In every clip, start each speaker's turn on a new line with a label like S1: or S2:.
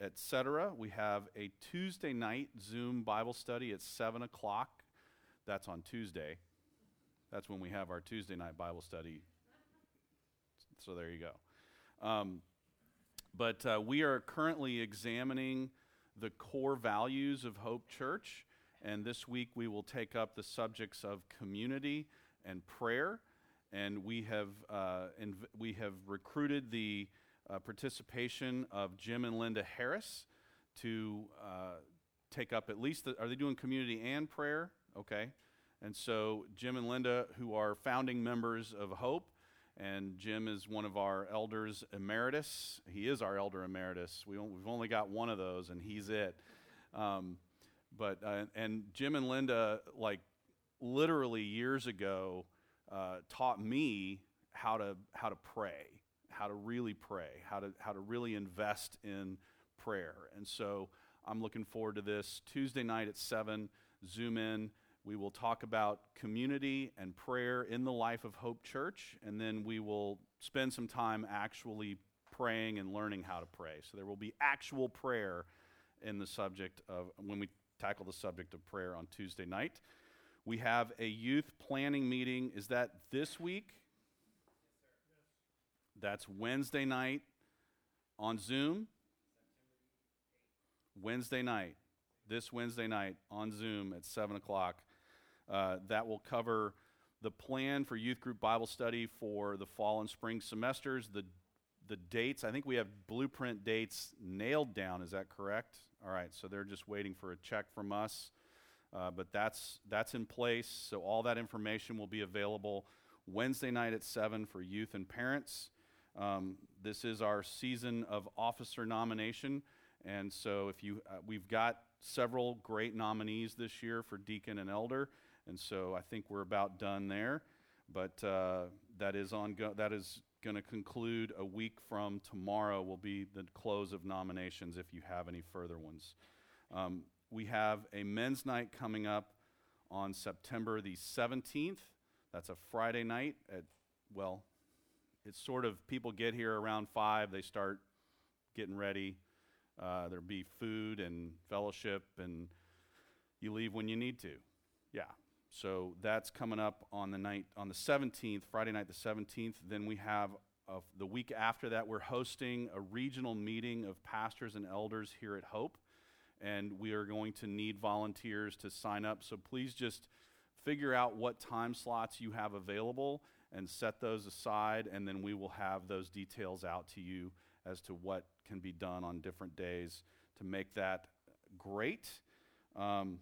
S1: etc. We have a Tuesday night Zoom Bible study at 7 o'clock. That's on Tuesday. That's when we have our Tuesday night Bible study. So there you go. But we are currently examining the core values of Hope Church, and this week we will take up the subjects of community and prayer. And we have recruited the participation of Jim and Linda Harris to take up at least are they doing community and prayer? Okay. And so Jim and Linda, who are founding members of Hope, and Jim is one of our elders emeritus. He is our elder emeritus. We've only got one of those, and he's it. And Jim and Linda, like literally years ago, taught me how to pray, how to really pray, how to really invest in prayer. And so I'm looking forward to this Tuesday night at 7. Zoom in. We will talk about community and prayer in the life of Hope Church, and then we will spend some time actually praying and learning how to pray. So there will be actual prayer in the subject of when we tackle the subject of prayer on Tuesday night. We have a youth planning meeting. Is that this week? That's Wednesday night on Zoom. Wednesday night. This Wednesday night on Zoom at 7 o'clock. That will cover the plan for youth group Bible study for the fall and spring semesters. The dates, I think we have blueprint dates nailed down. Is that correct? All right, so they're just waiting for a check from us. But that's in place, so all that information will be available Wednesday night at 7 for youth and parents. This is our season of officer nomination, and so we've got several great nominees this year for deacon and elder, and so I think we're about done there. But that is going to conclude a week from tomorrow. Will be the close of nominations if you have any further ones. We have a men's night coming up on September the 17th. That's a Friday night it's sort of, people get here around 5, they start getting ready. There'll be food and fellowship, and you leave when you need to. Yeah, so that's coming up on the 17th, Friday night the 17th. Then we have, the week after that, we're hosting a regional meeting of pastors and elders here at Hope. And we are going to need volunteers to sign up. So please just figure out what time slots you have available and set those aside, and then we will have those details out to you as to what can be done on different days to make that great. And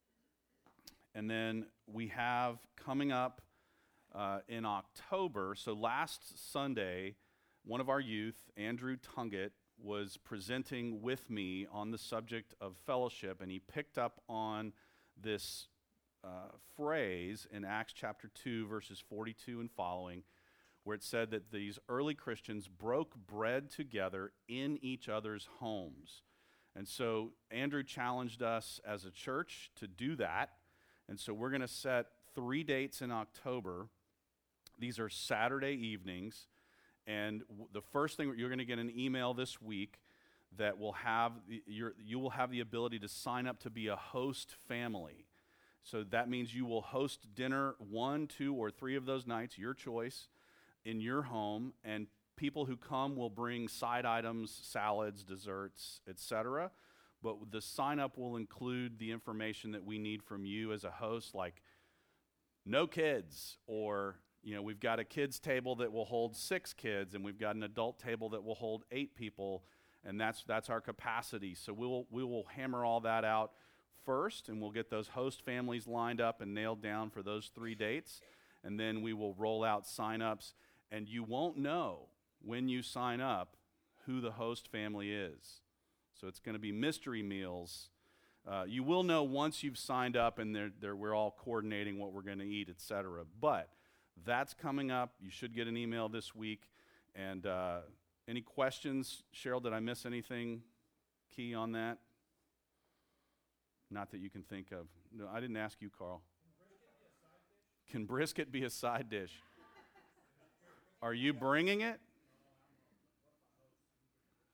S1: then we have coming up in October, so last Sunday, one of our youth, Andrew Tungett, was presenting with me on the subject of fellowship, and he picked up on this phrase in Acts chapter 2, verses 42 and following, where it said that these early Christians broke bread together in each other's homes. And so Andrew challenged us as a church to do that, and so we're going to set 3 dates in October. These are Saturday evenings. And the first thing, you're going to get an email this week that will have you will have the ability to sign up to be a host family. So that means you will host dinner 1, 2, or 3 of those nights, your choice, in your home, and people who come will bring side items, salads, desserts, etc. But the sign up will include the information that we need from you as a host, like no kids, or we've got a kids table that will hold 6 kids, and we've got an adult table that will hold 8 people, and that's our capacity. So we will hammer all that out first, and we'll get those host families lined up and nailed down for those 3 dates, and then we will roll out sign-ups, and you won't know when you sign up who the host family is. So it's going to be mystery meals. You will know once you've signed up, and we're all coordinating what we're going to eat, etc. But that's coming up. You should get an email this week. And any questions? Cheryl, did I miss anything key on that? Not that you can think of. No, I didn't ask you, Carl. Can brisket be a side dish? Are you bringing it?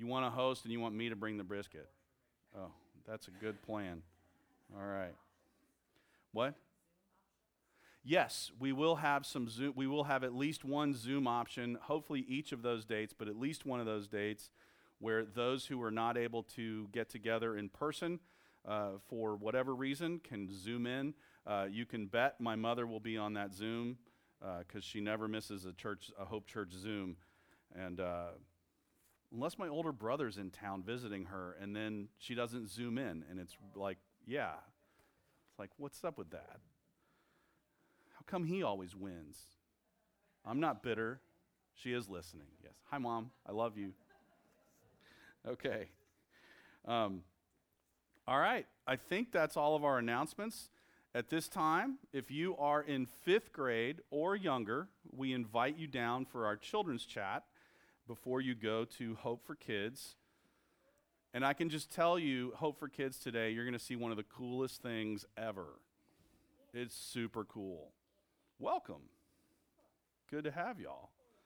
S1: You want to host and you want me to bring the brisket? Oh, that's a good plan. All right. What? Yes, we will have some Zoom. We will have at least one Zoom option, hopefully each of those dates, but at least one of those dates where those who are not able to get together in person for whatever reason can Zoom in. You can bet my mother will be on that Zoom because she never misses a Hope Church Zoom. And unless my older brother's in town visiting her and then she doesn't Zoom in, and it's like, yeah. It's like, what's up with that? How come he always wins? I'm not bitter. She is listening. Yes. Hi, Mom. I love you. Okay. All right. I think that's all of our announcements. At this time, if you are in 5th grade or younger, we invite you down for our children's chat before you go to Hope for Kids. And I can just tell you, Hope for Kids today, you're going to see one of the coolest things ever. It's super cool. Welcome. Good to have y'all.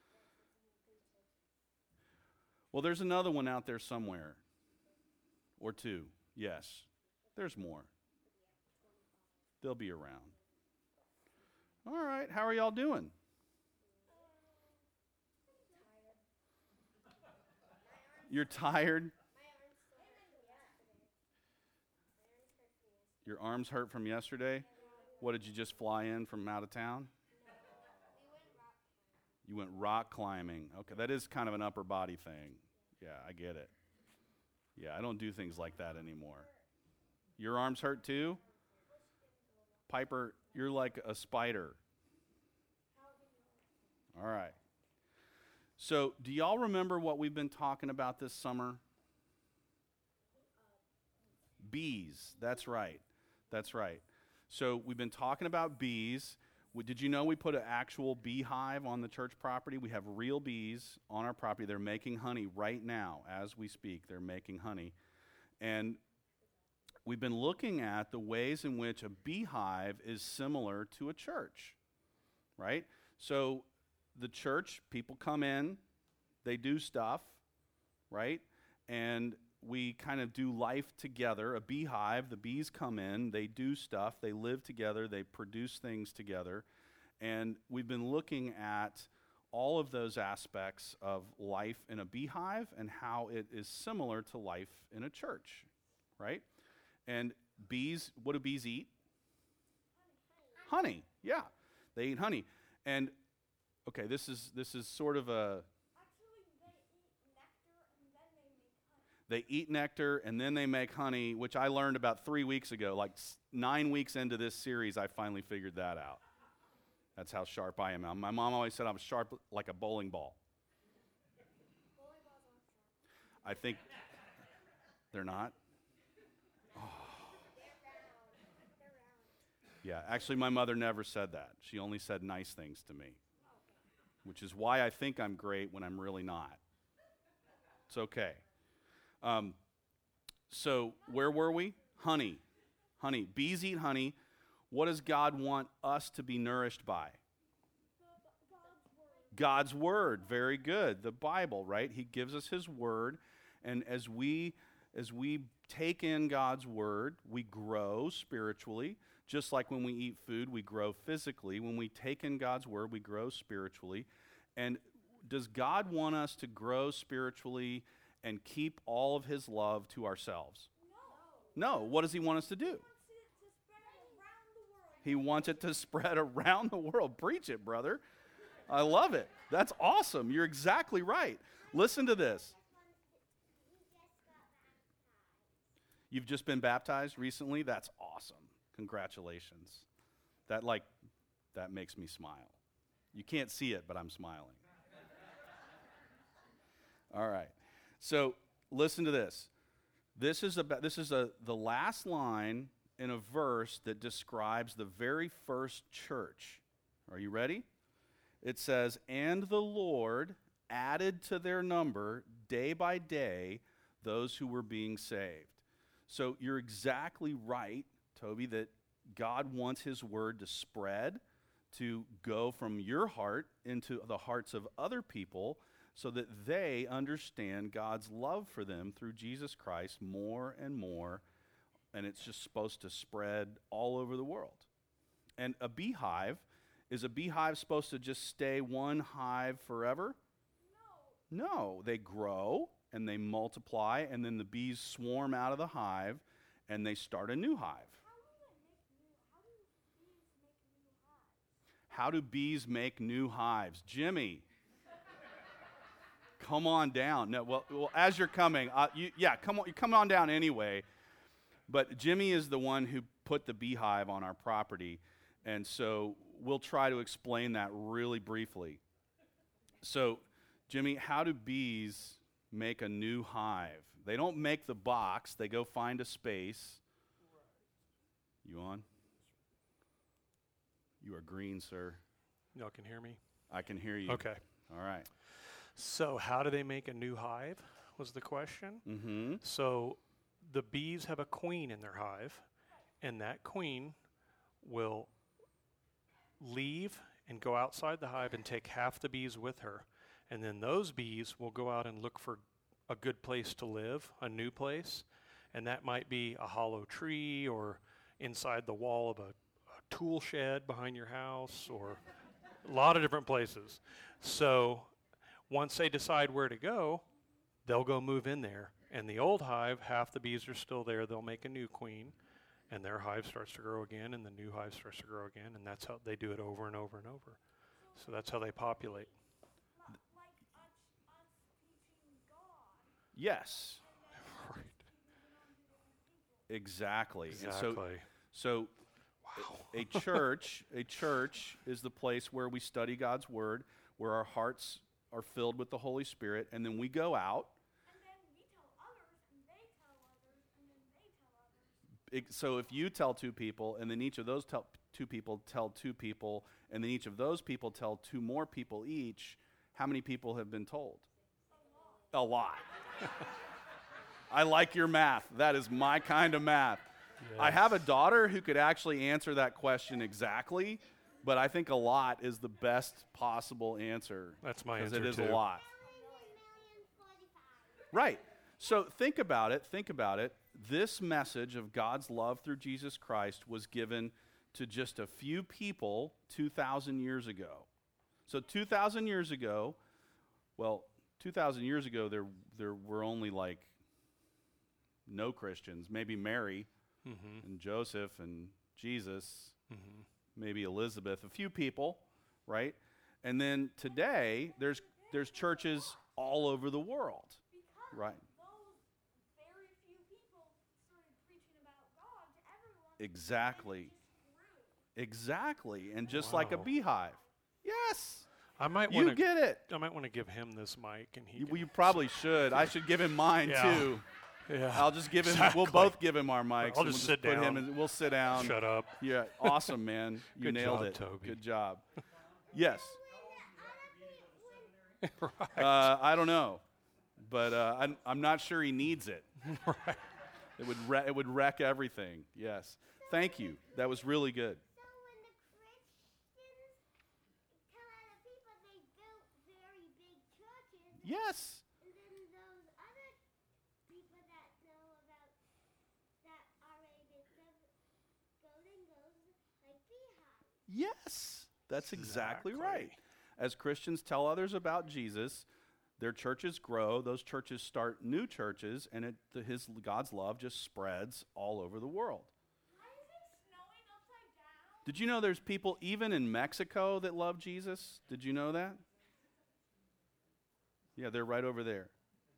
S1: Well, there's another one out there somewhere. Or two. Yes. There's more. They'll be around. All right. How are y'all doing? You're tired? Your arms hurt from yesterday? What, did you just fly in from out of town? You went rock climbing. Okay, that is kind of an upper body thing. Yeah, I get it. Yeah, I don't do things like that anymore. Your arms hurt too? Piper, you're like a spider. All right. So, do y'all remember what we've been talking about this summer? Bees. That's right. That's right. So we've been talking about bees. Did you know we put an actual beehive on the church property? We have real bees on our property. They're making honey right now as we speak. They're making honey. And we've been looking at the ways in which a beehive is similar to a church, right? So the church, people come in, they do stuff, right? And we kind of do life together. A beehive, the bees come in, they do stuff, they live together, they produce things together. And we've been looking at all of those aspects of life in a beehive and how it is similar to life in a church, right? And bees, what do bees eat? Honey, yeah. They eat honey. And, okay, this is sort of a... They eat nectar, and then they make honey, which I learned about 3 weeks ago. Like 9 weeks into this series, I finally figured that out. That's how sharp I am. My mom always said I was sharp like a bowling ball. I think they're not. Oh. Yeah, actually, my mother never said that. She only said nice things to me, which is why I think I'm great when I'm really not. It's okay. So where were we? Honey. Honey. Bees eat honey. What does God want us to be nourished by? God's word. Very good. The Bible, right? He gives us his word. And as we take in God's word, we grow spiritually. Just like when we eat food, we grow physically. When we take in God's word, we grow spiritually. And does God want us to grow spiritually and keep all of his love to ourselves? No. What does he want us to do? He wants it to spread around the world. Preach it, brother. I love it. That's awesome. You're exactly right. Listen to this. You've just been baptized recently? That's awesome. Congratulations. That makes me smile. You can't see it, but I'm smiling. All right. So listen to this. This is the last line in a verse that describes the very first church. Are you ready? It says, "And the Lord added to their number day by day those who were being saved." So you're exactly right, Toby, that God wants his word to spread, to go from your heart into the hearts of other people, so that they understand God's love for them through Jesus Christ more and more, and it's just supposed to spread all over the world. And a beehive, is a beehive supposed to just stay one hive forever? No, they grow and they multiply, and then the bees swarm out of the hive and they start a new hive. How do bees make new hives? Jimmy, come on down. No, well, as you're coming, come on down anyway. But Jimmy is the one who put the beehive on our property, and so we'll try to explain that really briefly. So, Jimmy, how do bees make a new hive? They don't make the box. They go find a space. You on? You are green, sir.
S2: Y'all can hear me?
S1: I can hear you.
S2: Okay.
S1: All right.
S2: So how do they make a new hive was the question.
S1: Mm-hmm.
S2: So the bees have a queen in their hive, and that queen will leave and go outside the hive and take half the bees with her. And then those bees will go out and look for a good place to live, a new place. And that might be a hollow tree or inside the wall of a tool shed behind your house, or a lot of different places. So once they decide where to go, they'll go move in there. And the old hive, half the bees are still there. They'll make a new queen, and their hive starts to grow again, and the new hive starts to grow again, and that's how they do it over and over and over. So that's how they populate.
S3: Like us teaching God.
S1: Yes.
S2: Right.
S1: Exactly.
S2: Exactly.
S1: And so
S2: Wow.
S1: a church is the place where we study God's word, where our hearts are filled with the Holy Spirit, and then we go out.
S3: And then we tell others, and they tell others, and then they tell others.
S1: So if you tell two people, and then each of those two people tell two people, and then each of those people tell two more people each, how many people have been told? A lot. I like your math. That is my kind of math.
S2: Yes.
S1: I have a daughter who could actually answer that question exactly, but I think a lot is the best possible answer.
S2: That's my
S1: because
S2: answer
S1: it is
S2: too.
S1: a lot. Right. So think about it. This message of God's love through Jesus Christ was given to just a few people 2,000 years ago. So 2,000 years ago, there were only like no Christians, maybe Mary and Joseph and Jesus, maybe Elizabeth, a few people, right? And then today, there's churches all over the world, right?
S3: Those very few people started preaching about God to everyone.
S1: Exactly.
S3: And it just grew.
S1: Exactly. And just like a
S2: Wow.
S1: beehive. Yes.
S2: I might
S1: You
S2: want to.
S1: get it.
S2: I might want to give him this mic, and he.
S1: You probably should. I should give him mine
S2: Yeah.
S1: too.
S2: Yeah.
S1: I'll just give him.
S2: Exactly.
S1: We'll both give him our mics.
S2: I'll
S1: and
S2: just
S1: we'll
S2: sit
S1: put him
S2: down.
S1: in, we'll sit down.
S2: Shut up.
S1: Yeah. Awesome, man. You
S2: Good
S1: nailed
S2: job,
S1: it.
S2: Toby.
S1: Good job. Yes.
S2: Right.
S1: I don't know, but I'm not sure he needs it.
S2: Right.
S1: It would wreck everything. Yes. Thank you. That was really good.
S3: So when the Christians tell other people they built very big churches,
S1: Yes.
S3: and then those other people that know about that already goes like beehives.
S1: Yes. That's exactly right.
S2: Exactly.
S1: As Christians tell others about Jesus, their churches grow. Those churches start new churches, and God's love just spreads all over the world.
S3: Why is it snowing upside down?
S1: Did you know there's people even in Mexico that love Jesus? Did you know that? Yeah, they're right over there.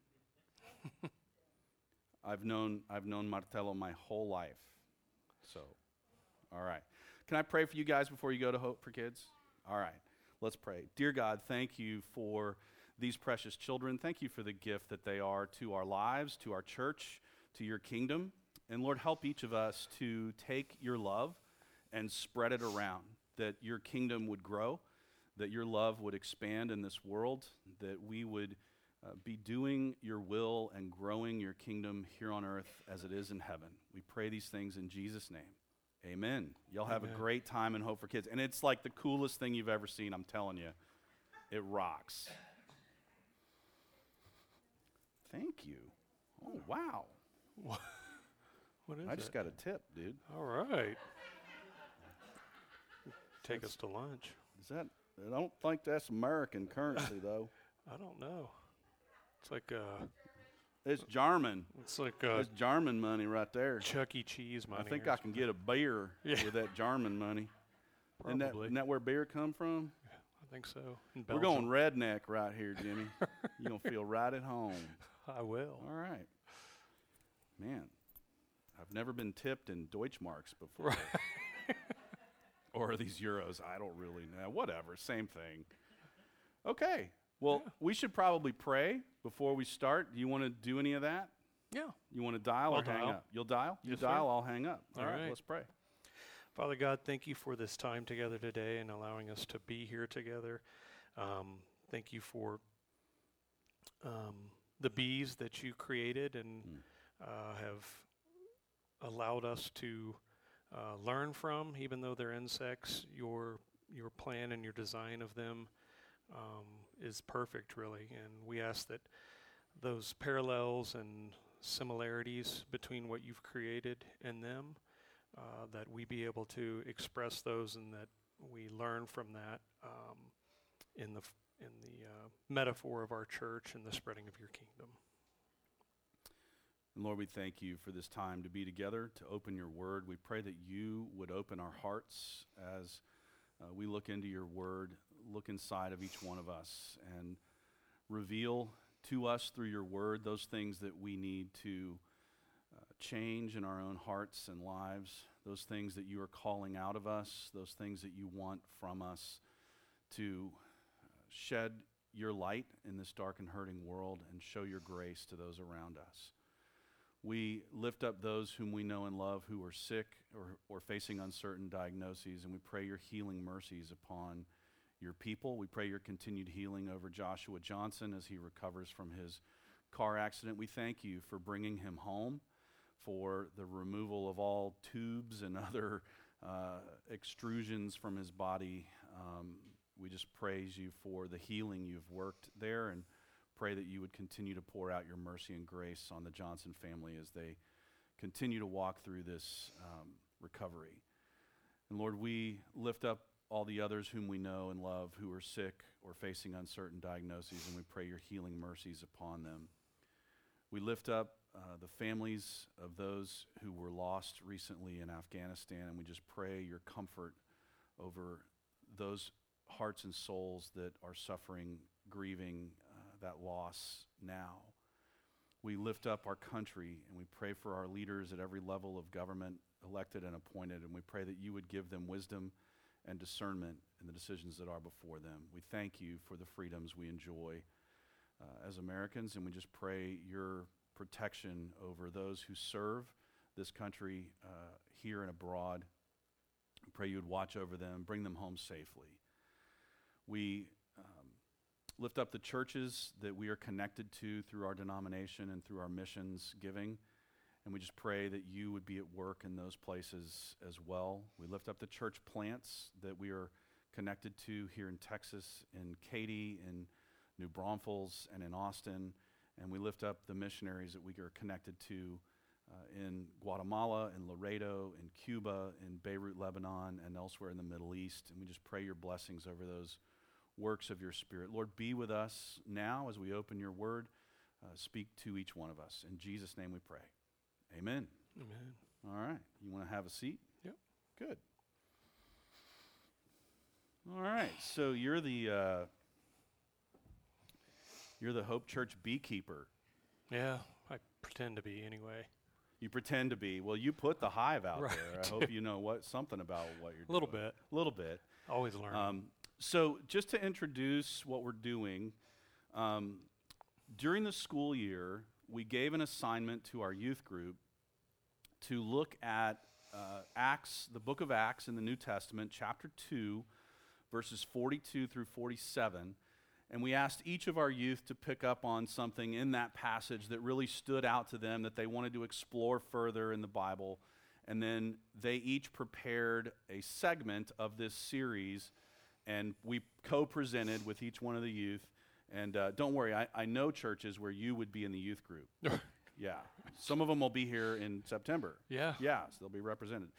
S1: I've known Martelo my whole life. So, all right. Can I pray for you guys before you go to Hope for Kids? All right. Let's pray. Dear God, thank you for these precious children. Thank you for the gift that they are to our lives, to our church, to your kingdom. And Lord, help each of us to take your love and spread it around, that your kingdom would grow, that your love would expand in this world, that we would be doing your will and growing your kingdom here on earth as it is in heaven. We pray these things in Jesus' name. Amen. Y'all have a
S2: Amen.
S1: great time in Hope for Kids. And it's like the coolest thing you've ever seen, I'm telling you. It rocks. Thank you. Oh, wow.
S2: What is
S1: I just
S2: it?
S1: got a tip, dude.
S2: All right. Take us to lunch.
S1: Is that? I don't think that's American currency, though.
S2: I don't know. It's like
S1: It's German. It's German money right there.
S2: Chuck E. Cheese money.
S1: I think
S2: or
S1: I can get a beer
S2: Yeah.
S1: with that German money. Isn't
S2: Probably.
S1: that where beer come from?
S2: I think so. In
S1: We're going
S2: Belgium.
S1: redneck right here, Jimmy. You're going to feel right at home.
S2: I will.
S1: All right. Man, I've never been tipped in Deutschmarks before.
S2: Right.
S1: Or these euros. I don't really know. Whatever. Same thing. Okay. Well, we should probably pray before we start. Do you want to do any of that?
S2: Yeah.
S1: You want to dial
S2: I'll
S1: or hang
S2: dial.
S1: up? You'll dial? You
S2: Yes,
S1: dial,
S2: sir.
S1: I'll hang up. All
S2: All
S1: right,
S2: right.
S1: let's pray.
S2: Father God, thank you for this time together today and allowing us to be here together. Thank you for the bees that you created and have allowed us to learn from, even though they're insects. Your plan and your design of them is perfect, really. And we ask that those parallels and similarities between what you've created and them, that we be able to express those and that we learn from that in the metaphor of our church and the spreading of your kingdom.
S1: And Lord, we thank you for this time to be together, to open your word. We pray that you would open our hearts as we look into your word, look inside of each one of us, and reveal to us through your word those things that we need to change in our own hearts and lives, those things that you are calling out of us, those things that you want from us to shed your light in this dark and hurting world and show your grace to those around us. We lift up those whom we know and love who are sick or facing uncertain diagnoses, and we pray your healing mercies upon your people. We pray your continued healing over Joshua Johnson as he recovers from his car accident. We thank you for bringing him home, for the removal of all tubes and other extrusions from his body. We just praise you for the healing you've worked there and pray that you would continue to pour out your mercy and grace on the Johnson family as they continue to walk through this recovery. And Lord, we lift up all the others whom we know and love who are sick or facing uncertain diagnoses, and we pray your healing mercies upon them. We lift up the families of those who were lost recently in Afghanistan, and we just pray your comfort over those hearts and souls that are suffering, grieving that loss now. We lift up our country, and we pray for our leaders at every level of government, elected and appointed, and we pray that you would give them wisdom and discernment in the decisions that are before them. We thank you for the freedoms we enjoy as Americans, and we just pray your protection over those who serve this country here and abroad. We pray you would watch over them, bring them home safely. We lift up the churches that we are connected to through our denomination and through our missions giving, and we just pray that you would be at work in those places as well. We lift up the church plants that we are connected to here in Texas, in Katy, in New Braunfels, and in Austin. And we lift up the missionaries that we are connected to in Guatemala, in Laredo, in Cuba, in Beirut, Lebanon, and elsewhere in the Middle East. And we just pray your blessings over those works of your Spirit. Lord, be with us now as we open your word. Speak to each one of us. In Jesus' name we pray. Amen.
S2: Amen.
S1: All right. You want to have a seat?
S2: Yep.
S1: Good. All right. So you're the Hope Church beekeeper.
S2: Yeah, I pretend to be anyway.
S1: You pretend to be. Well, you put the hive out
S2: Right.
S1: there. I hope you know something about what you're doing.
S2: A little bit.
S1: A little bit.
S2: Always learning.
S1: So just to introduce what we're doing, during the school year, we gave an assignment to our youth group to look at Acts, the book of Acts in the New Testament, chapter 2, verses 42 through 47. And we asked each of our youth to pick up on something in that passage that really stood out to them, that they wanted to explore further in the Bible. And then they each prepared a segment of this series, and we co-presented with each one of the youth. And don't worry, I know churches where you would be in the youth group. Yeah. Some of them will be here in September.
S2: Yeah.
S1: Yeah, so they'll be represented.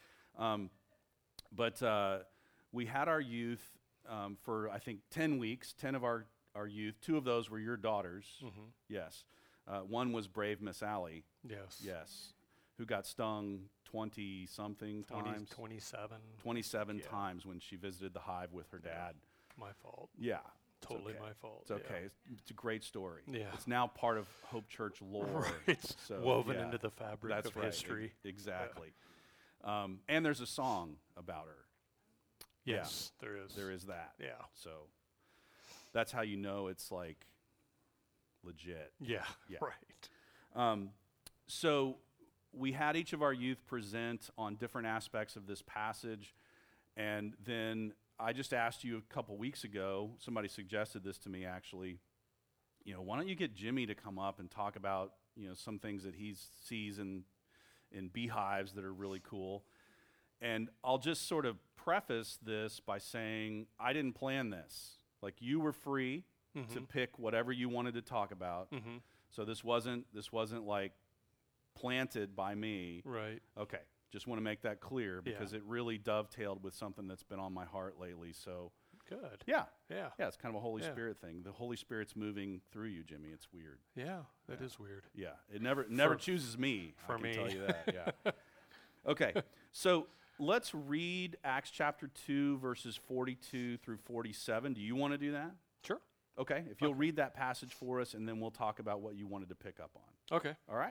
S1: But we had our youth for, I think, 10 weeks, 10 of our youth. 2 of those were your daughters.
S2: Mm-hmm.
S1: Yes. One was brave Miss Allie.
S2: Yes.
S1: Yes. Who got stung 20-something times.
S2: 27.
S1: 27
S2: Yeah.
S1: times when she visited the hive with her dad.
S2: My fault.
S1: Yeah.
S2: Totally
S1: okay.
S2: my fault.
S1: It's okay. It's a great story.
S2: Yeah.
S1: It's now part of Hope Church lore.
S2: It's
S1: So,
S2: woven
S1: yeah,
S2: into the fabric
S1: that's
S2: of
S1: right.
S2: history.
S1: Exactly. And there's a song about her.
S2: Yes, there is.
S1: There is that.
S2: Yeah.
S1: So that's how you know it's like legit.
S2: Yeah.
S1: Yeah.
S2: Right.
S1: So we had each of our youth present on different aspects of this passage, and then I just asked you a couple weeks ago, somebody suggested this to me actually, why don't you get Jimmy to come up and talk about, some things that he sees in beehives that are really cool. And I'll just sort of preface this by saying I didn't plan this. Like, you were free to pick whatever you wanted to talk about.
S2: Mm-hmm.
S1: So this wasn't like planted by me.
S2: Right.
S1: Okay. Just want to make that clear because it really dovetailed with something that's been on my heart lately. So
S2: Good.
S1: yeah,
S2: Yeah.
S1: it's kind of a Holy
S2: Yeah.
S1: Spirit thing. The Holy Spirit's moving through you, Jimmy. It's weird.
S2: Yeah. That
S1: Yeah.
S2: is weird.
S1: Yeah, it never chooses me.
S2: for
S1: I can
S2: me.
S1: tell you that. Yeah. Okay, so let's read Acts chapter 2, verses 42 through 47. Do you want to do that?
S2: Sure.
S1: Okay, if you'll read that passage for us, and then we'll talk about what you wanted to pick up on.
S2: Okay.
S1: All right.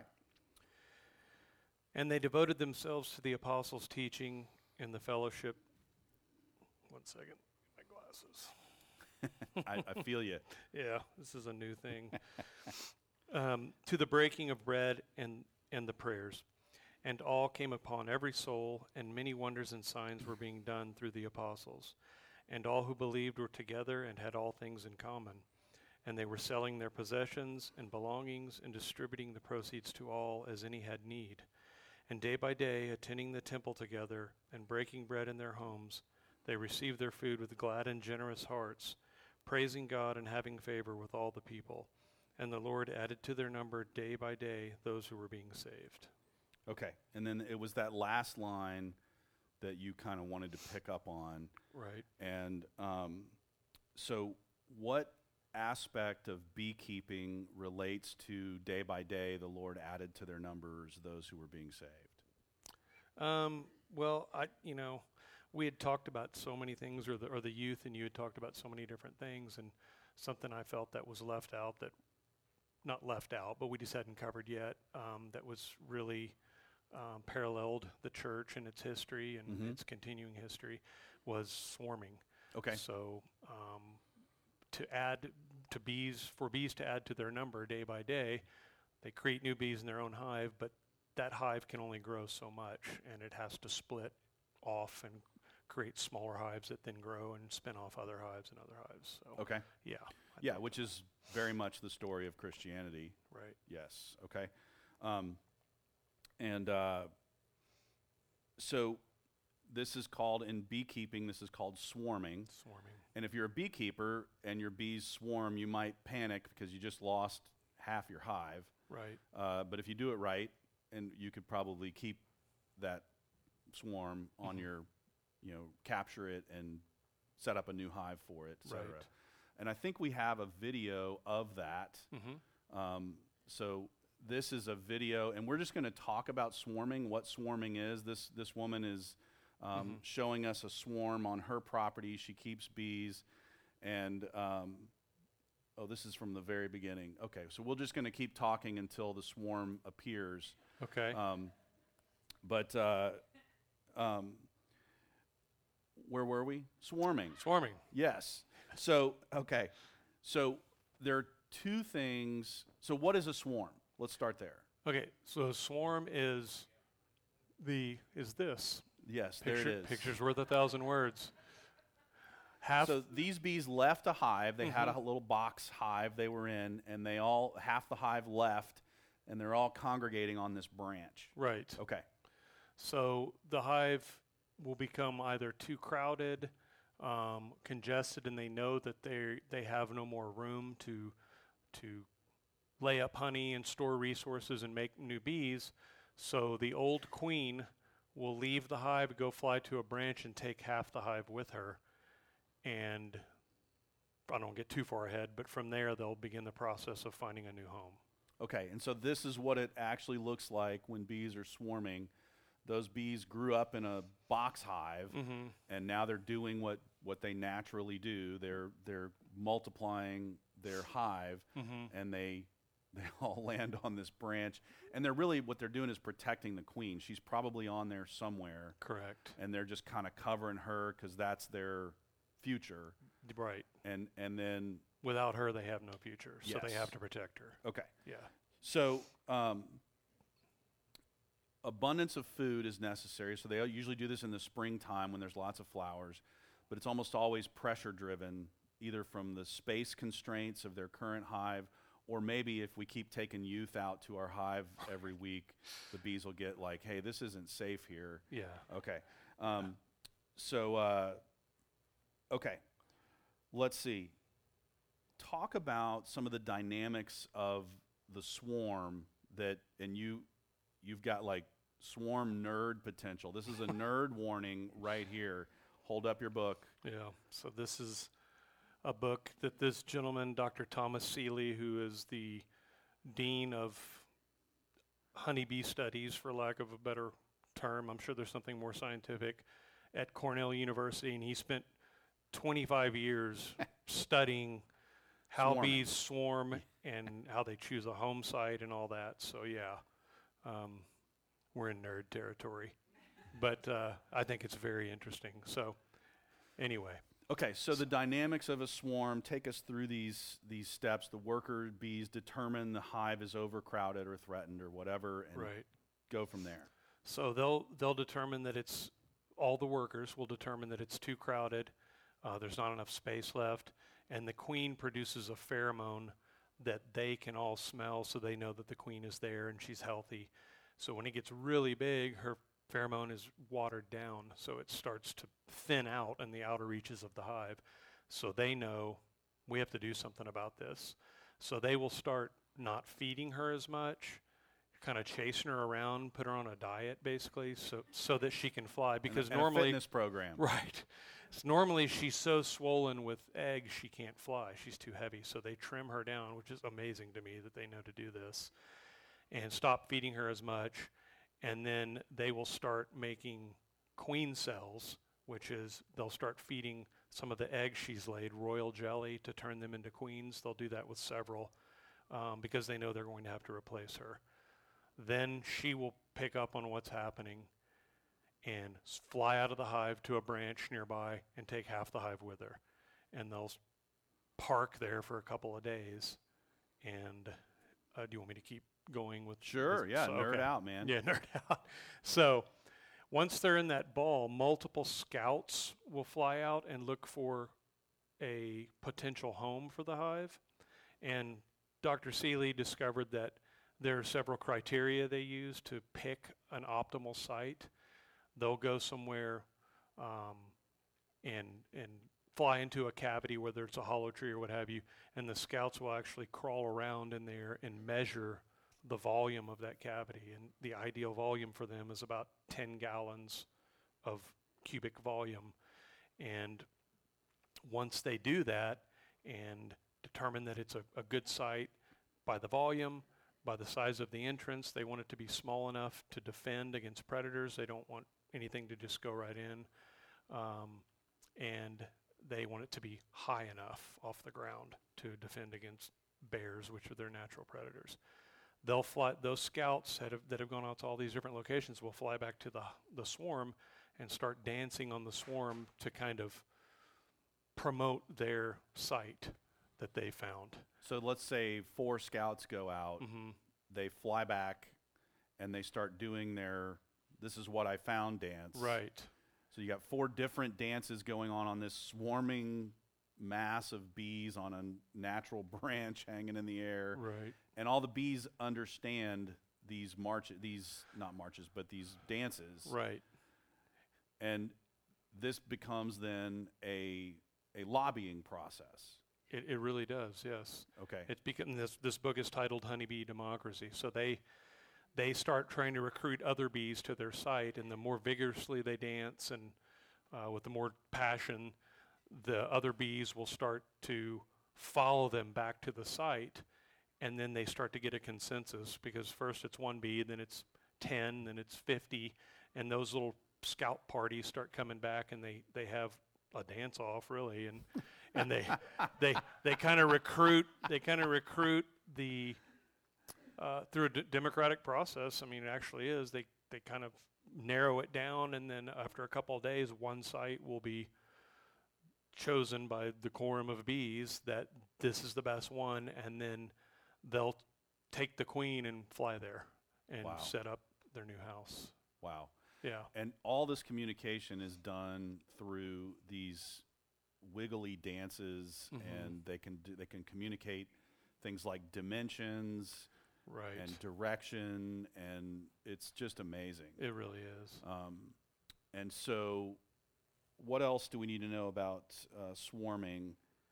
S2: And they devoted themselves to the apostles' teaching and the fellowship. 1 second. My glasses.
S1: I feel you.
S2: Yeah, this is a new thing. To the breaking of bread and the prayers. And all came upon every soul, and many wonders and signs were being done through the apostles. And all who believed were together and had all things in common. And they were selling their possessions and belongings and distributing the proceeds to all as any had need. And day by day, attending the temple together and breaking bread in their homes, they received their food with glad and generous hearts, praising God and having favor with all the people. And the Lord added to their number day by day those who were being saved.
S1: Okay, and then it was that last line that you kind of wanted to pick up on.
S2: Right.
S1: And so what aspect of beekeeping relates to day by day the Lord added to their numbers those who were being saved?
S2: Well, we had talked about so many things, or the youth and you had talked about so many different things, and something I felt that was left out, not left out, but we just hadn't covered yet, that was really paralleled the church and its history and its continuing history, was swarming.
S1: Okay.
S2: So for bees to add to their number day by day, they create new bees in their own hive, but that hive can only grow so much, and it has to split off and create smaller hives that then grow and spin off other hives and other hives. So
S1: Okay.
S2: yeah.
S1: Yeah, which is very much the story of Christianity.
S2: Right.
S1: Yes. Okay. So this is called, in beekeeping, this is called swarming.
S2: Swarming.
S1: And if you're a beekeeper and your bees swarm, you might panic because you just lost half your hive.
S2: Right.
S1: But if you do it right, and you could probably keep that swarm on your, capture it and set up a new hive for it, et cetera.
S2: Right.
S1: And I think we have a video of that.
S2: Mm-hmm.
S1: So this is a video, and we're just going to talk about swarming, what swarming is. This woman is showing us a swarm on her property. She keeps bees, and this is from the very beginning. Okay, so we're just going to keep talking until the swarm appears.
S2: Okay.
S1: Where were we? Swarming.
S2: Swarming.
S1: Yes. So, okay. So there are two things. So what is a swarm? Let's start there.
S2: Okay, so a swarm is this.
S1: Yes, there it is.
S2: Picture's worth 1,000 words.
S1: So these bees left a hive. They had a little box hive they were in, and half the hive left, and they're all congregating on this branch.
S2: Right.
S1: Okay.
S2: So the hive will become either too crowded, congested, and they know that they have no more room to lay up honey and store resources and make new bees. So the old queen will leave the hive, go fly to a branch, and take half the hive with her. And I don't get too far ahead, but from there they'll begin the process of finding a new home.
S1: Okay, and so this is what it actually looks like when bees are swarming. Those bees grew up in a box hive, and now they're doing what they naturally do. They're multiplying their hive, and they all land on this branch. And they're really, what they're doing is protecting the queen. She's probably on there somewhere.
S2: Correct.
S1: And they're just kind of covering her because that's their future.
S2: Right.
S1: And then
S2: without her, they have no future, so they
S1: Yes.
S2: have to protect her.
S1: okay.
S2: Yeah.
S1: So abundance of food is necessary. So they usually do this in the springtime when there's lots of flowers, but it's almost always pressure driven, either from the space constraints of their current hive, or maybe if we keep taking youth out to our hive every week, the bees will get like, hey, this isn't safe here.
S2: Yeah.
S1: Okay. Okay. Let's see. Talk about some of the dynamics of the swarm and you've got like swarm nerd potential. This is a nerd warning right here. Hold up your book.
S2: Yeah. So this is a book that this gentleman, Dr. Thomas Seeley, who is the dean of honeybee studies, for lack of a better term, I'm sure there's something more scientific, at Cornell University, and he spent 25 years studying how
S1: Swarming.
S2: bees swarm and how they choose a home site and all that. So yeah, we're in nerd territory, but I think it's very interesting. So anyway.
S1: Okay, so the dynamics of a swarm, take us through these steps. The worker bees determine the hive is overcrowded or threatened or whatever, and
S2: Right.
S1: go from there.
S2: So they'll determine that all the workers will determine that it's too crowded, there's not enough space left, and the queen produces a pheromone that they can all smell, so they know that the queen is there and she's healthy. So when it gets really big, her pheromone is watered down, so it starts to thin out in the outer reaches of the hive. So they know we have to do something about this. So they will start not feeding her as much, kind of chasing her around, put her on a diet basically, so that she can fly. Because
S1: and a
S2: normally,
S1: fitness program.
S2: right, so normally she's so swollen with eggs she can't fly. She's too heavy. So they trim her down, which is amazing to me that they know to do this, and stop feeding her as much. And then they will start making queen cells, which is they'll start feeding some of the eggs she's laid royal jelly to turn them into queens. They'll do that with several because they know they're going to have to replace her. Then she will pick up on what's happening and fly out of the hive to a branch nearby and take half the hive with her. And they'll park there for a couple of days. And do you want me to keep going with
S1: Sure,
S2: this?
S1: yeah,
S2: So,
S1: nerd
S2: okay.
S1: out, man.
S2: Yeah, nerd out. So once they're in that ball, multiple scouts will fly out and look for a potential home for the hive. And Dr. Seeley discovered that there are several criteria they use to pick an optimal site. They'll go somewhere and fly into a cavity, whether it's a hollow tree or what have you, and the scouts will actually crawl around in there and measure the volume of that cavity. And the ideal volume for them is about 10 gallons of cubic volume. And once they do that and determine that it's a good site by the volume, by the size of the entrance, they want it to be small enough to defend against predators. They don't want anything to just go right in. And they want it to be high enough off the ground to defend against bears, which are their natural predators. They'll fly, those scouts that have gone out to all these different locations will fly back to the swarm and start dancing on the swarm to kind of promote their site that they found.
S1: So let's say 4 scouts go out, they fly back, and they start doing their "this is what I found" dance.
S2: Right.
S1: So you got 4 different dances going on this swarming mass of bees on a natural branch hanging in the air.
S2: Right.
S1: And all the bees understand these dances.
S2: Right.
S1: And this becomes then a lobbying process.
S2: It really does, yes.
S1: Okay.
S2: It's because this book is titled Honeybee Democracy. So they start trying to recruit other bees to their site, and the more vigorously they dance and with the more passion, the other bees will start to follow them back to the site, and then they start to get a consensus, because first it's one bee, then it's 10, then it's 50, and those little scout parties start coming back, and they have a dance off really, and they kind of recruit the through a democratic process. I mean, it actually is. They kind of narrow it down, and then after a couple of days, one site will be chosen by the quorum of bees that this is the best one, and then they'll take the queen and fly there and
S1: Wow.
S2: set up their new house.
S1: Wow.
S2: Yeah.
S1: And all this communication is done through these wiggly dances, and they can communicate things like dimensions
S2: Right.
S1: and direction, and it's just amazing.
S2: It really is.
S1: And so, what else do we need to know about swarming?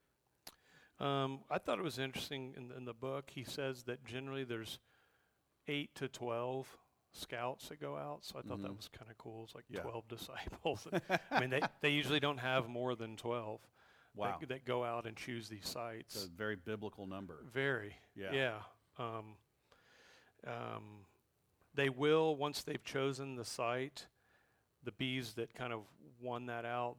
S2: I thought it was interesting in the book. He says that generally there's 8 to 12 scouts that go out. So I thought that was kind of cool. It's like
S1: Yeah.
S2: 12 disciples. I mean, they usually don't have more than 12
S1: Wow.
S2: that go out and choose these sites.
S1: It's a very biblical number.
S2: Very.
S1: Yeah.
S2: Yeah. They will, once they've chosen the site, the bees that kind of won that out,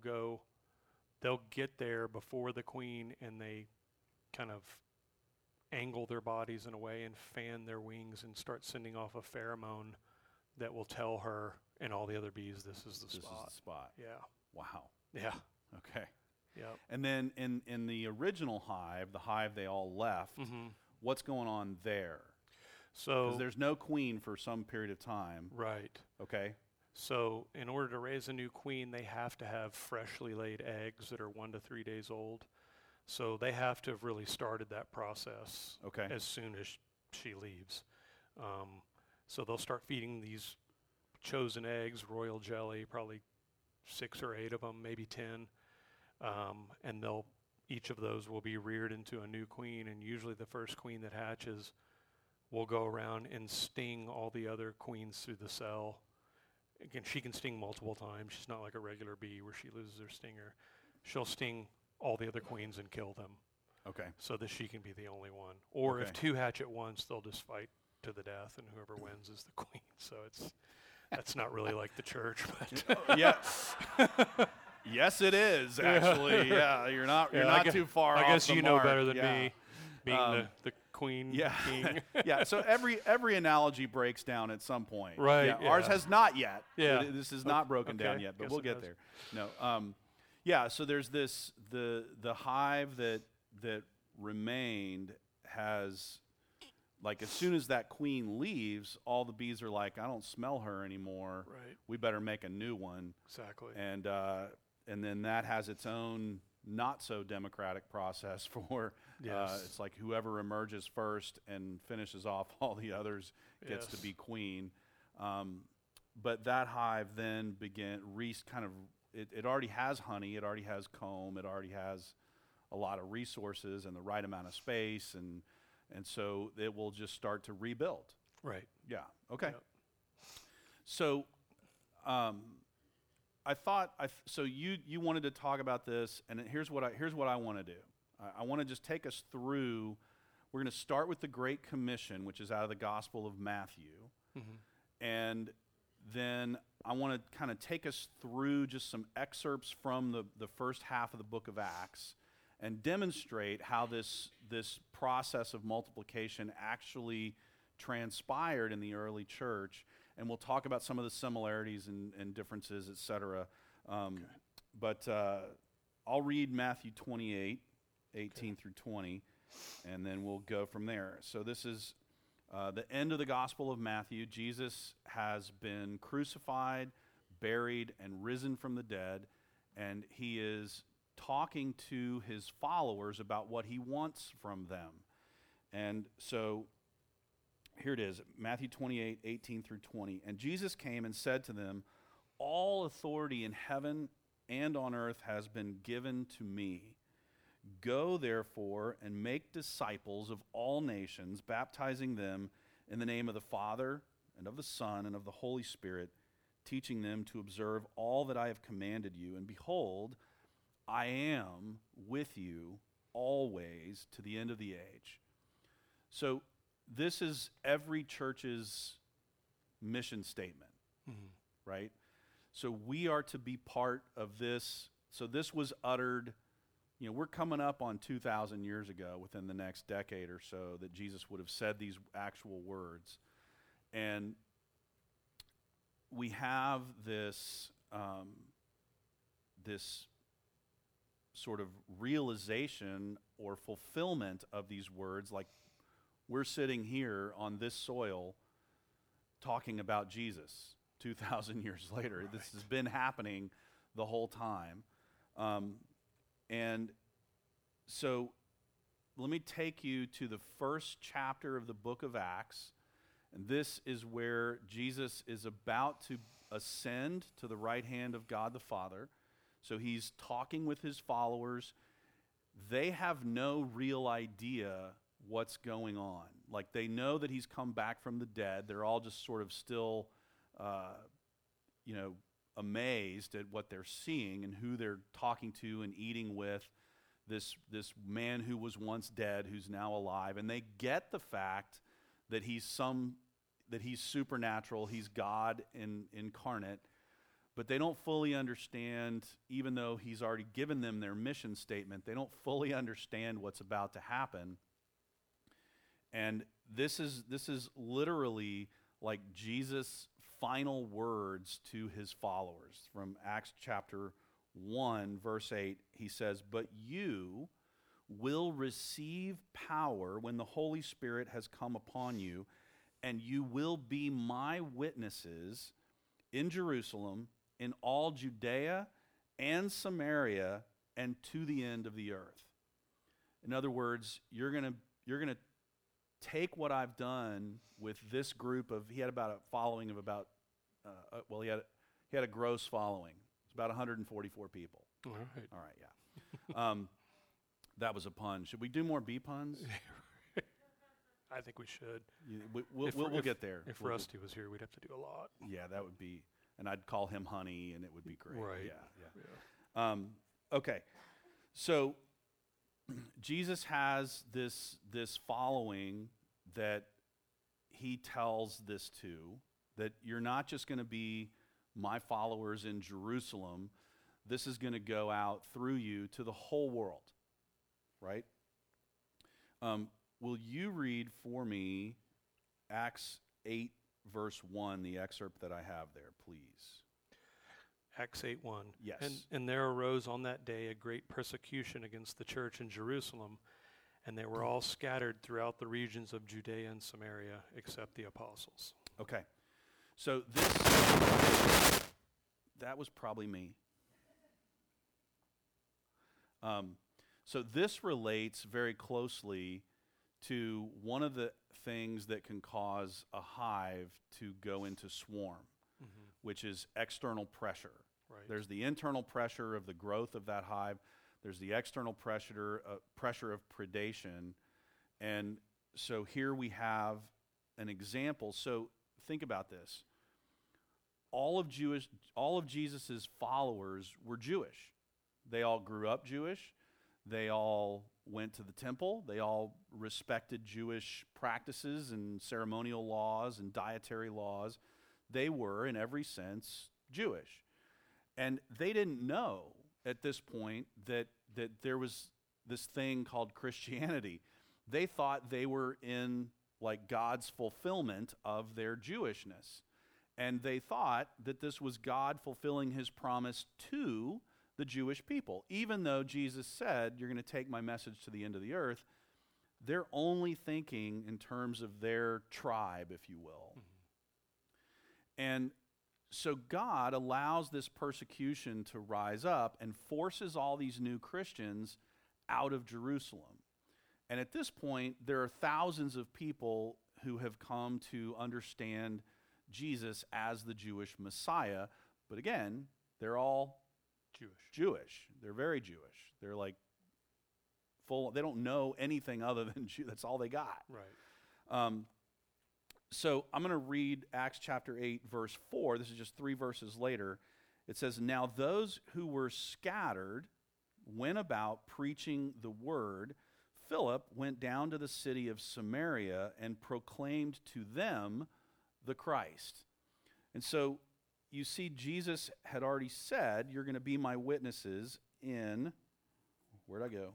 S2: they'll get there before the queen, and they kind of angle their bodies in a way and fan their wings and start sending off a pheromone that will tell her and all the other bees this is the
S1: This
S2: spot.
S1: is the spot.
S2: Yeah.
S1: Wow.
S2: Yeah.
S1: Okay.
S2: Yep.
S1: And then in the original hive, the hive they all left, what's going on there?
S2: So
S1: Because there's no queen for some period of time.
S2: right.
S1: Okay.
S2: So in order to raise a new queen, they have to have freshly laid eggs that are 1 to 3 days old. So they have to have really started that process
S1: Okay.
S2: as soon as she leaves. So they'll start feeding these chosen eggs, royal jelly, probably 6 or 8 of them, maybe 10. And each of those will be reared into a new queen. And usually the first queen that hatches will go around and sting all the other queens through the cell. Again, she can sting multiple times. She's not like a regular bee where she loses her stinger. She'll sting all the other queens and kill them
S1: Okay.
S2: so that she can be the only one. Or if
S1: Okay.
S2: 2 hatch at once, they'll just fight to the death, and whoever wins is the queen. So that's not really like the church, but
S1: Yeah. Yes, it is actually. Yeah, you're not too far off.
S2: I guess
S1: the
S2: you know
S1: mark.
S2: better than
S1: Yeah.
S2: me, being the queen
S1: Yeah.
S2: king.
S1: Yeah. So every analogy breaks down at some point.
S2: Right,
S1: Yeah, Ours
S2: yeah.
S1: has not yet.
S2: Yeah.
S1: This is not broken down
S2: okay,
S1: yet, but
S2: guess
S1: we'll
S2: it
S1: get
S2: does.
S1: there. No. Yeah. So there's the hive that remained has, like, as soon as that queen leaves, all the bees are like, I don't smell her anymore.
S2: Right.
S1: We better make a new one.
S2: Exactly.
S1: And then that has its own not so democratic process for
S2: Yes.
S1: it's like whoever emerges first and finishes off all the others gets to
S2: Yes.
S1: be queen. But that hive then it already has honey, it already has comb, it already has a lot of resources and the right amount of space, and so it will just start to rebuild.
S2: Right.
S1: Yeah. Okay.
S2: Yep.
S1: So, I thought so. You wanted to talk about this, and here's what I want to do. I want to just take us through. We're going to start with the Great Commission, which is out of the Gospel of Matthew, and then I want to kind of take us through just some excerpts from the first half of the book of Acts, and demonstrate how this process of multiplication actually transpired in the early church. And we'll talk about some of the similarities and differences, et cetera. But I'll read Matthew 28, 18 through 20, and then we'll go from there. So this is the end of the Gospel of Matthew. Jesus has been crucified, buried, and risen from the dead, and he is talking to his followers about what he wants from them. And so here it is, Matthew 28, 18 through 20. And Jesus came and said to them, all authority in heaven and on earth has been given to me. Go, therefore, and make disciples of all nations, baptizing them in the name of the Father and of the Son and of the Holy Spirit, teaching them to observe all that I have commanded you. And behold, I am with you always to the end of the age. So this is every church's mission statement, right? So we are to be part of this. So this was uttered, we're coming up on 2,000 years ago, within the next decade or so, that Jesus would have said these actual words. And we have this this sort of realization or fulfillment of these words, like we're sitting here on this soil talking about Jesus 2,000 years later. Right. This has been happening the whole time. And so let me take you to the first chapter of the book of Acts. And this is where Jesus is about to ascend to the right hand of God the Father. So he's talking with his followers. They have no real idea what's going on. Like, they know that he's come back from the dead. They're all just sort of still, amazed at what they're seeing and who they're talking to and eating with. This man who was once dead, who's now alive. And they get the fact that he's supernatural, he's God incarnate, but they don't fully understand, even though he's already given them their mission statement, they don't fully understand what's about to happen. And this is literally like Jesus' final words to his followers. From Acts chapter 1, verse 8, he says, "But you will receive power when the Holy Spirit has come upon you, and you will be my witnesses in Jerusalem, in all Judea and Samaria, and to the end of the earth." In other words, you're gonna take what I've done with this group of. He had about a following of about. He had a gross following. It's about 144 people.
S2: All right,
S1: yeah. That was a pun. Should we do more B puns?
S2: I think we should.
S1: We'll get there.
S2: If Rusty was here, we'd have to do a lot.
S1: Yeah, that would be, and I'd call him Honey, and it would be great.
S2: Right.
S1: Yeah. Okay, so Jesus has this following that he tells this to, that you're not just going to be my followers in Jerusalem. This is going to go out through you to the whole world, right? Will you read for me Acts 8, verse 1, the excerpt that I have there, please?
S2: Acts 8:1.
S1: Yes.
S2: And there arose on that day a great persecution against the church in Jerusalem, and they were all scattered throughout the regions of Judea and Samaria, except the apostles.
S1: Okay. So that was probably me. So this relates very closely to one of the things that can cause a hive to go into swarm, which is external pressure.
S2: Right.
S1: There's the internal pressure of the growth of that hive. There's the external pressure of predation. And so here we have an example. So think about this. All of Jesus' followers were Jewish. They all grew up Jewish. They all went to the temple. They all respected Jewish practices and ceremonial laws and dietary laws. They were, in every sense, Jewish. And they didn't know at this point that there was this thing called Christianity. They thought they were in like God's fulfillment of their Jewishness. And they thought that this was God fulfilling his promise to the Jewish people. Even though Jesus said, you're going to take my message to the end of the earth, they're only thinking in terms of their tribe, if you will. And so God allows this persecution to rise up and forces all these new Christians out of Jerusalem. And at this point, there are thousands of people who have come to understand Jesus as the Jewish Messiah, But again, they're all Jewish. They're very Jewish. They're like full, they don't know anything other than Jew. That's all they got.
S2: Right.
S1: So I'm going to read Acts chapter 8, verse 4. This is just 3 verses later. It says, "Now those who were scattered went about preaching the word. Philip went down to the city of Samaria and proclaimed to them the Christ." And so you see, Jesus had already said, "You're going to be my witnesses in," where'd I go?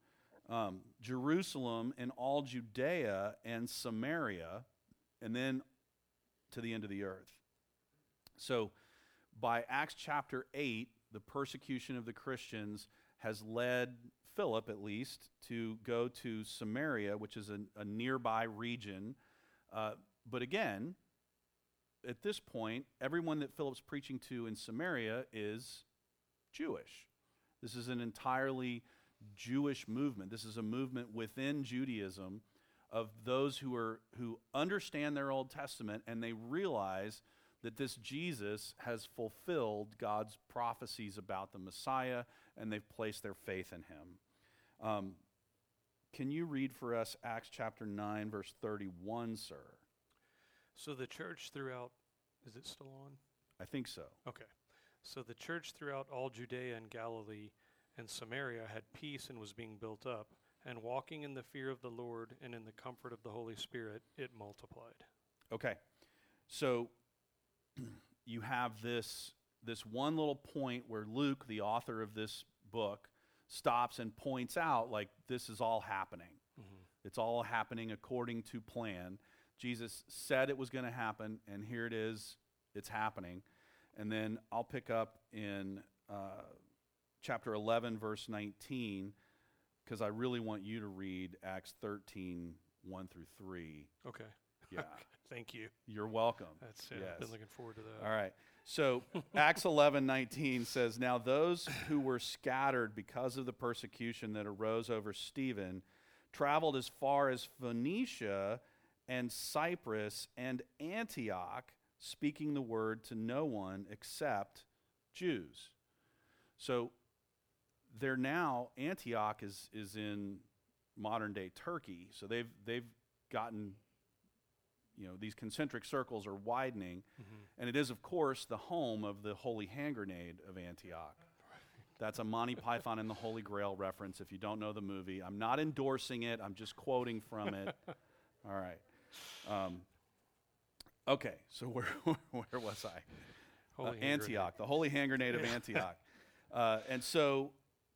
S1: Jerusalem and all Judea and Samaria, and then to the end of the earth. So by Acts chapter 8, the persecution of the Christians has led Philip, at least, to go to Samaria, which is a nearby region. But again, at this point, everyone that Philip's preaching to in Samaria is Jewish. This is an entirely Jewish movement. This is a movement within Judaism of those who understand their Old Testament, and they realize that this Jesus has fulfilled God's prophecies about the Messiah, and they've placed their faith in him. Can you read for us Acts chapter 9, verse 31, sir?
S2: So the church throughout, is it still on?
S1: I think so.
S2: Okay. So the church throughout all Judea and Galilee and Samaria had peace and was being built up, and walking in the fear of the Lord and in the comfort of the Holy Spirit, it multiplied.
S1: Okay. So you have this one little point where Luke, the author of this book, stops and points out, like, this is all happening.
S2: Mm-hmm.
S1: It's all happening according to plan. Jesus said it was going to happen, and here it is. It's happening. And then I'll pick up in chapter 11, verse 19, because I really want you to read Acts 13, 1 through 3.
S2: Okay.
S1: Yeah.
S2: Thank you.
S1: You're welcome.
S2: That's
S1: Yes.
S2: I've been looking forward to that.
S1: All right. So Acts 11:19 says, "Now those who were scattered because of the persecution that arose over Stephen traveled as far as Phoenicia and Cyprus and Antioch, speaking the word to no one except Jews." So they're now, Antioch is in modern day Turkey. So they've gotten, these concentric circles are widening.
S2: Mm-hmm.
S1: And it is, of course, the home of the Holy Hand Grenade of Antioch. That's a Monty Python and the Holy Grail reference if you don't know the movie. I'm not endorsing it. I'm just quoting from it. All right. Okay, so where was I?
S2: Holy Hand
S1: Antioch, the Holy Hand Grenade of Antioch. And so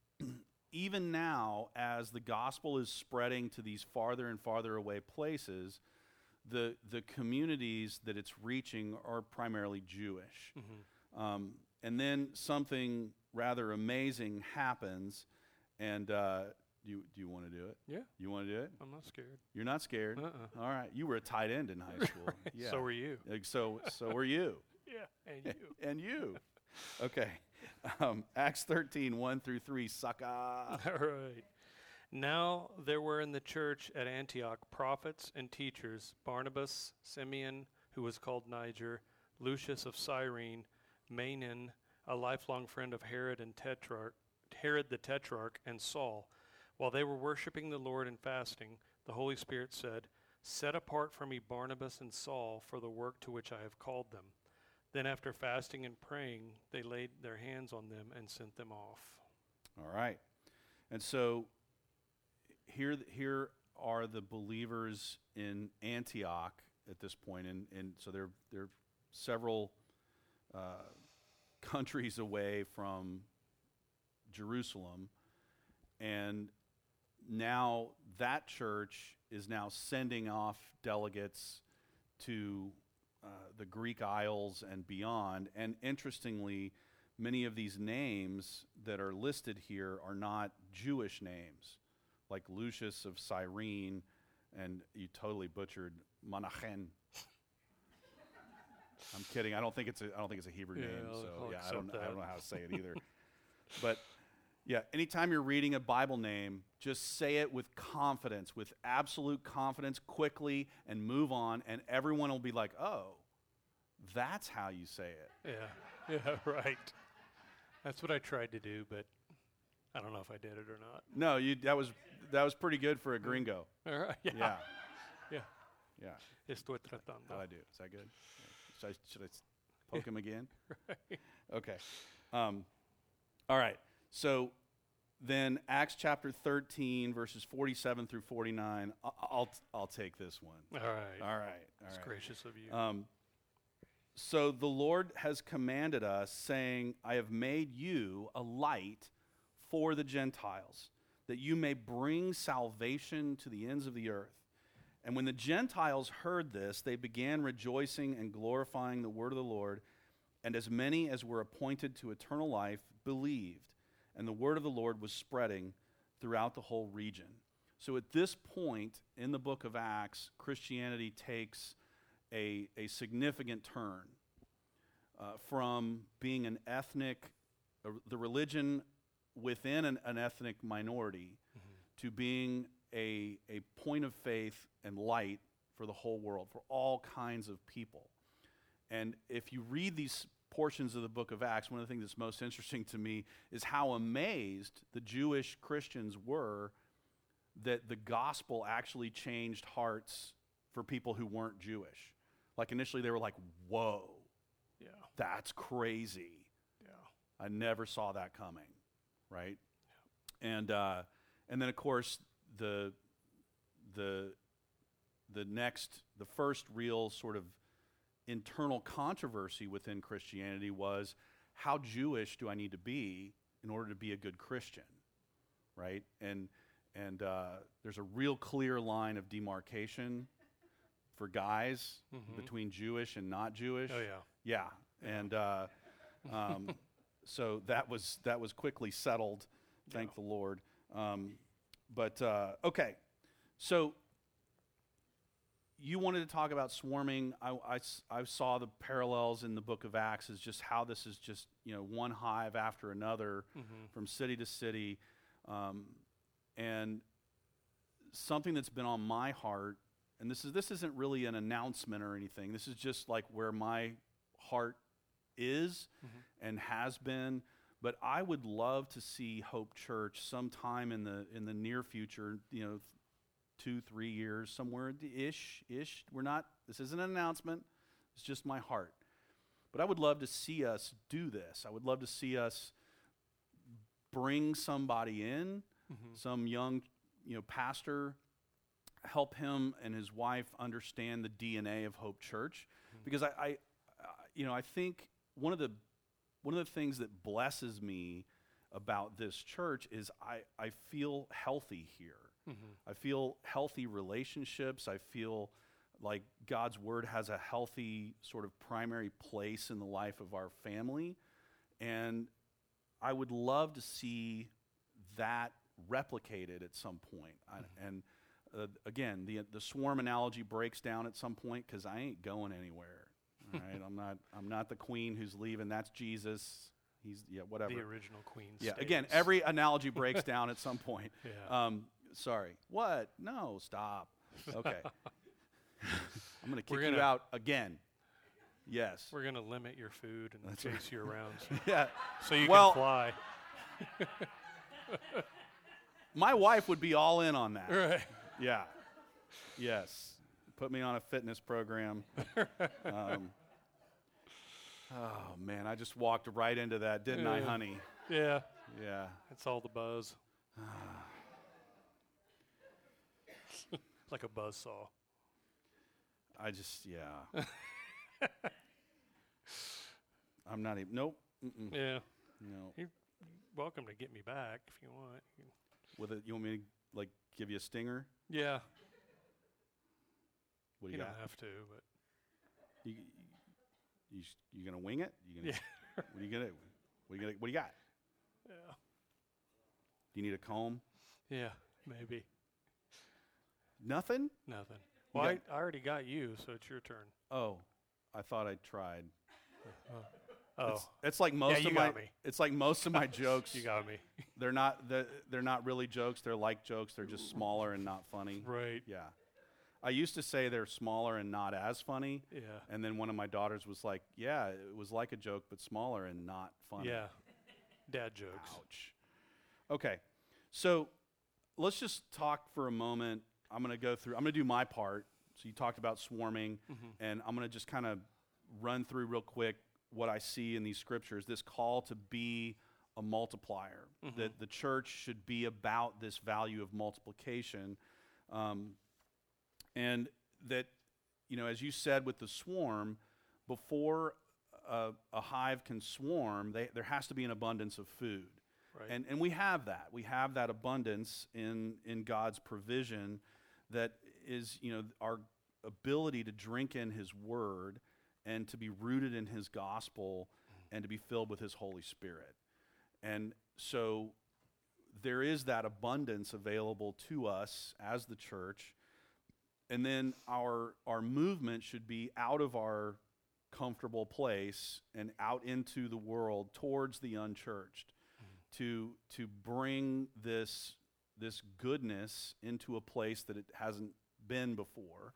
S1: even now, as the gospel is spreading to these farther and farther away places, the communities that it's reaching are primarily Jewish.
S2: Mm-hmm.
S1: And then something rather amazing happens, and do you want to do it?
S2: Yeah.
S1: You want to do it?
S2: I'm not scared.
S1: You're not scared?
S2: Uh-uh.
S1: All right. You were a tight end in high school. Yeah.
S2: So were you.
S1: So were you.
S2: Yeah, and you.
S1: And you. Okay. Acts 13, 1 through 3, sucker.
S2: All right. Now there were in the church at Antioch prophets and teachers, Barnabas, Simeon, who was called Niger, Lucius of Cyrene, Manaen, a lifelong friend of Herod the Tetrarch, and Saul. While they were worshiping the Lord and fasting, the Holy Spirit said, "Set apart for me Barnabas and Saul for the work to which I have called them." Then after fasting and praying, they laid their hands on them and sent them off.
S1: All right. And so here are the believers in Antioch at this point. And so they're several countries away from Jerusalem. And now that church is now sending off delegates to the Greek Isles and beyond. And interestingly, many of these names that are listed here are not Jewish names, like Lucius of Cyrene, and you totally butchered Manahen. I'm kidding. I don't think it's a Hebrew name. So yeah, I don't know how to say it either. But yeah, anytime you're reading a Bible name, just say it with confidence, with absolute confidence, quickly, and move on, and everyone will be like, "Oh, That's how you say it.
S2: Yeah, right. That's what I tried to do, but I don't know if I did it or not.
S1: No, that was pretty good for a gringo.
S2: All right. Yeah.
S1: Yeah.
S2: Yeah.
S1: Yeah.
S2: Estoy tratando.
S1: How'd I do? Is that good? Should I poke him again?
S2: Right.
S1: Okay. All right. So then Acts chapter 13, verses 47 through 49. I'll take this one.
S2: All right.
S1: All right. All
S2: It's
S1: right.
S2: gracious of you.
S1: So the Lord has commanded us, saying, I have made you a light for the Gentiles, that you may bring salvation to the ends of the earth. And when the Gentiles heard this, they began rejoicing and glorifying the word of the Lord. And as many as were appointed to eternal life believed. And the word of the Lord was spreading throughout the whole region. So at this point in the book of Acts, Christianity takes a significant turn from being an ethnic, the religion within an ethnic minority, to being a point of faith and light for the whole world, for all kinds of people. And if you read these portions of the book of Acts, one of the things that's most interesting to me is how amazed the Jewish Christians were that the gospel actually changed hearts for people who weren't Jewish. Like initially they were like, whoa,
S2: Yeah.
S1: that's crazy.
S2: Yeah.
S1: I never saw that coming, right? And then of course the first real sort of internal controversy within Christianity was, how Jewish do I need to be in order to be a good Christian, right? And there's a real clear line of demarcation for guys between Jewish and not Jewish.
S2: Oh, yeah.
S1: Yeah, and so that was quickly settled, thank the Lord. Okay, so you wanted to talk about swarming. I saw the parallels in the book of Acts as just how this is just one hive after another from city to city, and something that's been on my heart. And this isn't really an announcement or anything. This is just like where my heart is and has been. But I would love to see Hope Church sometime in the near future, 2-3 years, somewhere ish. This isn't an announcement. It's just my heart. But I would love to see us do this. I would love to see us bring somebody in, some young, pastor, help him and his wife understand the DNA of Hope Church, because I think one of the things that blesses me about this church is I feel healthy here. I feel healthy relationships. I feel like God's word has a healthy sort of primary place in the life of our family, and I would love to see that replicated at some point. Again, the swarm analogy breaks down at some point because I ain't going anywhere. All right, I'm not the queen who's leaving. That's Jesus. He's whatever.
S2: The original queen.
S1: Yeah.
S2: stays.
S1: Again, every analogy breaks down at some point.
S2: Yeah.
S1: Sorry. What? No. Stop. Okay. I'm going to kick you
S2: gonna-
S1: out again. Yes.
S2: We're gonna limit your food and
S1: That's
S2: chase you around
S1: Yeah.
S2: so you
S1: Well-
S2: can fly.
S1: My wife would be all in on that.
S2: Right.
S1: Yeah. Yes. Put me on a fitness program. Oh, man. I just walked right into that, didn't I,
S2: Yeah.
S1: honey?
S2: Yeah.
S1: Yeah.
S2: That's all the buzz. Like a buzz saw.
S1: I just, yeah. I'm not even, nope. Mm-mm.
S2: Yeah.
S1: No.
S2: You're welcome to get me back if you want.
S1: With it, you want me to, like, give you a stinger?
S2: Yeah.
S1: What do
S2: You
S1: you
S2: don't
S1: got?
S2: have to, but
S1: You gonna wing it? You gonna,
S2: yeah.
S1: What do you got?
S2: Yeah.
S1: Do you need a comb?
S2: Yeah. Maybe.
S1: Nothing?
S2: Nothing.
S1: You
S2: Well,
S1: got-
S2: I already got you, so it's your turn.
S1: Oh, I thought I tried.
S2: Oh,
S1: It's like most
S2: you
S1: of my.
S2: got me.
S1: It's like most of my jokes.
S2: you got me.
S1: They're not really jokes. They're like jokes. They're just smaller and not funny.
S2: Right.
S1: Yeah. I used to say they're smaller and not as funny.
S2: Yeah.
S1: And then one of my daughters was like, yeah, it was like a joke, but smaller and not funny.
S2: Yeah. Dad jokes.
S1: Ouch. Okay. So let's just talk for a moment. I'm going to do my part. So you talked about swarming, and I'm going to just kind of run through real quick what I see in these scriptures, this call to be a multiplier, that the church should be about this value of multiplication. And that, as you said with the swarm, before a hive can swarm, there has to be an abundance of food.
S2: Right.
S1: And we have that. We have that abundance in God's provision that is, our ability to drink in his word and to be rooted in his gospel and to be filled with his Holy Spirit. And so there is that abundance available to us as the church. And then our movement should be out of our comfortable place and out into the world towards the unchurched, to bring this goodness into a place that it hasn't been before,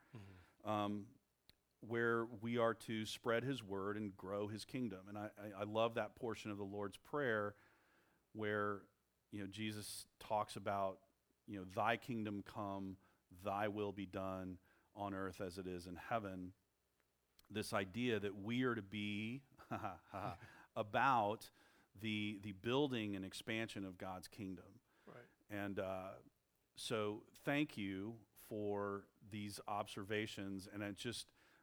S1: where we are to spread his word and grow his kingdom. And I love that portion of the Lord's Prayer where Jesus talks about thy kingdom come, thy will be done on earth as it is in heaven. This idea that we are to be about the building and expansion of God's kingdom.
S2: Right.
S1: And so thank you for these observations. And it just,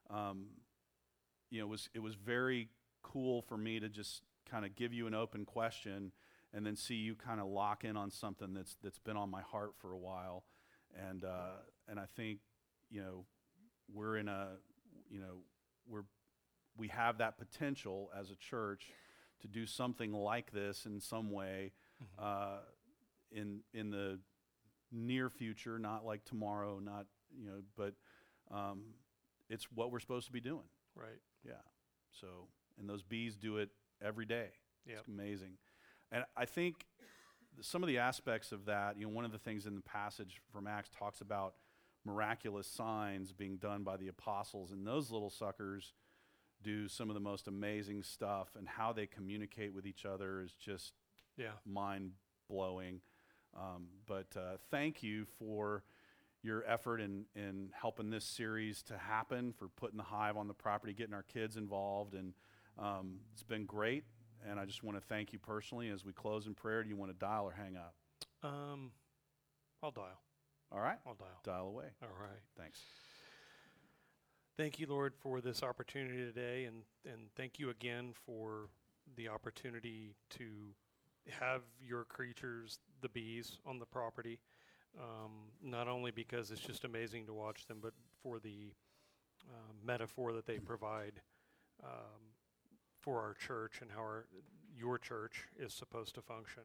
S1: it was very cool for me to just kind of give you an open question and then see you kind of lock in on something that's been on my heart for a while. And I think, we're in a, we have that potential as a church to do something like this in some way in the near future, not like tomorrow, not, but it's what we're supposed to be doing.
S2: Right.
S1: Yeah. So, and those bees do it every day.
S2: Yep.
S1: It's amazing. And I think some of the aspects of that, one of the things in the passage from Acts talks about miraculous signs being done by the apostles, and those little suckers do some of the most amazing stuff, and how they communicate with each other is just mind-blowing. But thank you for your effort in helping this series to happen, for putting the hive on the property, getting our kids involved, and it's been great. And I just want to thank you personally. As we close in prayer, do you want to dial or hang up?
S2: I'll dial.
S1: All right.
S2: I'll dial.
S1: Dial away.
S2: All right.
S1: Thanks.
S2: Thank you, Lord, for this opportunity today, and thank you again for the opportunity to have your creatures, the bees, on the property. Not only because it's just amazing to watch them, but for the metaphor that they provide for our church and how your church is supposed to function.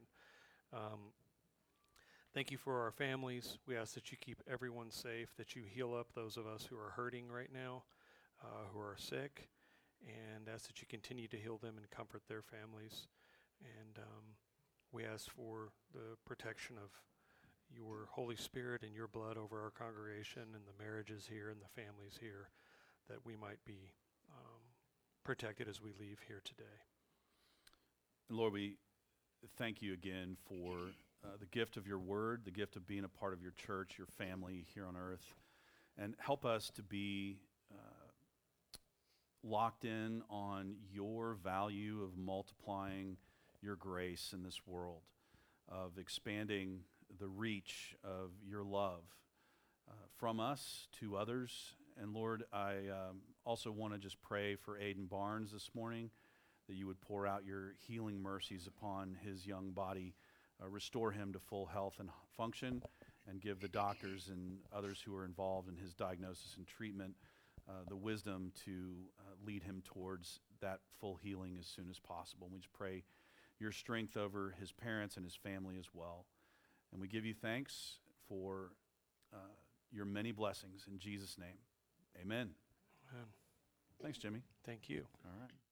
S2: Thank you for our families. We ask that you keep everyone safe, that you heal up those of us who are hurting right now, who are sick, and ask that you continue to heal them and comfort their families. And we ask for the protection of your Holy Spirit and your blood over our congregation and the marriages here and the families here, that we might be protected as we leave here today.
S1: And Lord, we thank you again for the gift of your word, the gift of being a part of your church, your family here on earth. And help us to be locked in on your value of multiplying your grace in this world, of expanding the reach of your love from us to others. And Lord, I also want to just pray for Aiden Barnes this morning, that you would pour out your healing mercies upon his young body, restore him to full health and function, and give the doctors and others who are involved in his diagnosis and treatment the wisdom to lead him towards that full healing as soon as possible. And we just pray your strength over his parents and his family as well. And we give you thanks for your many blessings in Jesus' name. Amen.
S2: Amen.
S1: Thanks, Jimmy.
S2: Thank you.
S1: All right.